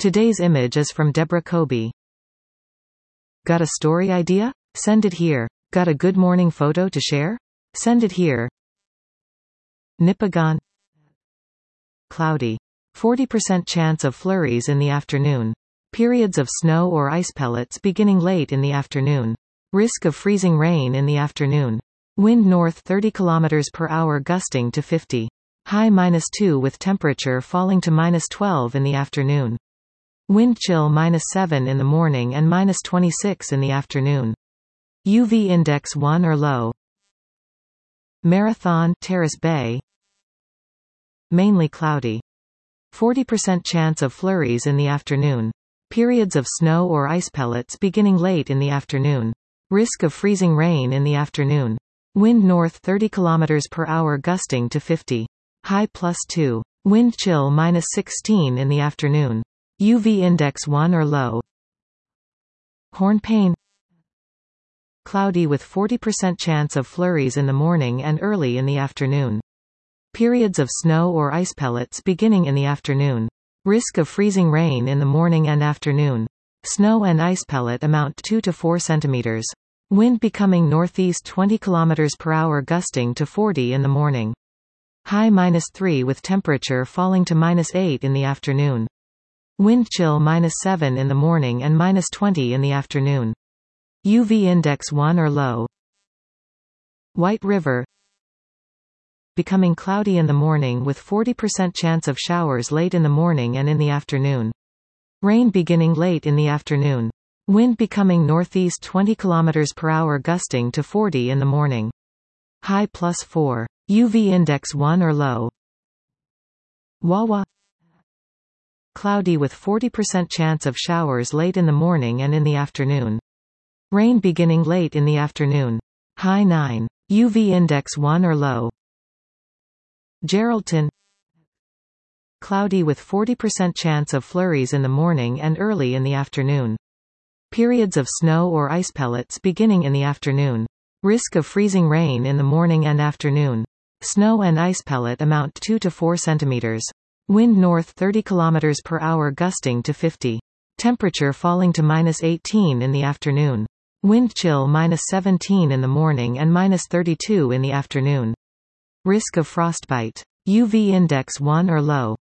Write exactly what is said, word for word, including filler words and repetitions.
Today's image is from Deborah Kobe. Got a story idea? Send it here. Got a good morning photo to share? Send it here. Nipigon. Cloudy. forty percent chance of flurries in the afternoon. Periods of snow or ice pellets beginning late in the afternoon. Risk of freezing rain in the afternoon. Wind north thirty kilometers per hour gusting to fifty. High minus two with temperature falling to minus twelve in the afternoon. Wind chill minus seven in the morning and minus twenty-six in the afternoon. U V index one or low. Marathon, Terrace Bay. Mainly cloudy. forty percent chance of flurries in the afternoon. Periods of snow or ice pellets beginning late in the afternoon. Risk of freezing rain in the afternoon. Wind north thirty kilometers per hour gusting to fifty. High plus two. Wind chill minus sixteen in the afternoon. U V index one or low. Hornepayne. Cloudy with forty percent chance of flurries in the morning and early in the afternoon. Periods of snow or ice pellets beginning in the afternoon. Risk of freezing rain in the morning and afternoon. Snow and ice pellet amount two to four centimeters. Wind becoming northeast twenty kilometers per hour gusting to forty in the morning. High minus three with temperature falling to minus eight in the afternoon. Wind chill minus seven in the morning and minus twenty in the afternoon. U V index one or low. White River. Becoming cloudy in the morning with forty percent chance of showers late in the morning and in the afternoon. Rain beginning late in the afternoon. Wind becoming northeast twenty kilometers per hour gusting to forty in the morning. High plus four. U V index one or low. Wawa. Cloudy with forty percent chance of showers late in the morning and in the afternoon. Rain beginning late in the afternoon. High nine. U V index one or low. Geraldton. Cloudy with forty percent chance of flurries in the morning and early in the afternoon. Periods of snow or ice pellets beginning in the afternoon. Risk of freezing rain in the morning and afternoon. Snow and ice pellet amount two to four centimeters. Wind north thirty kilometers per hour gusting to fifty. Temperature falling to minus eighteen in the afternoon. Wind chill minus seventeen in the morning and minus thirty-two in the afternoon. Risk of frostbite. U V index one or low.